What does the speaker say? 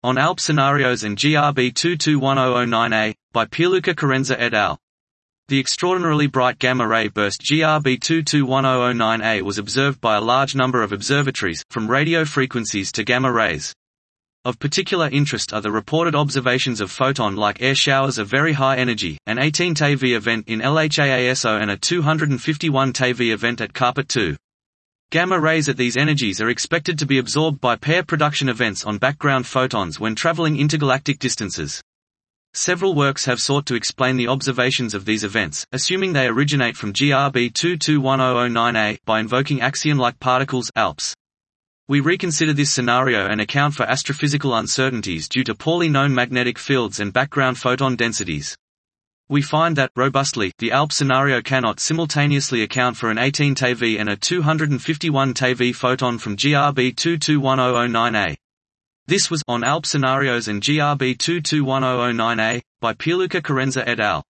On ALP Scenarios and GRB 221009A, by Pierluca Carenza et al. The extraordinarily bright gamma-ray burst GRB 221009A was observed by a large number of observatories, from radio frequencies to gamma rays. Of particular interest are the reported observations of photon-like air showers of very high energy, an 18 TeV event in LHAASO and a 251 TeV event at Carpet 2. Gamma rays at these energies are expected to be absorbed by pair production events on background photons when traveling intergalactic distances. Several works have sought to explain the observations of these events, assuming they originate from GRB 221009A, by invoking axion-like particles ALPS. We reconsider this scenario and account for astrophysical uncertainties due to poorly known magnetic fields and background photon densities. We find that, robustly, the ALP scenario cannot simultaneously account for an 18 TeV and a 251 TeV photon from GRB 221009A. This was on ALP Scenarios and GRB 221009A, by Pierluca Carenza et al.